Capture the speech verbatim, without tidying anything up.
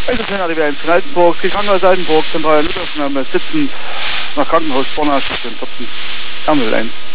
Also sind alle wieder in Altenburg, die Krankenhaus Altenburg, zentrale Notaufnahme, sitzen nach Krankenhaus Bornhaus, den vierten Terminal eins.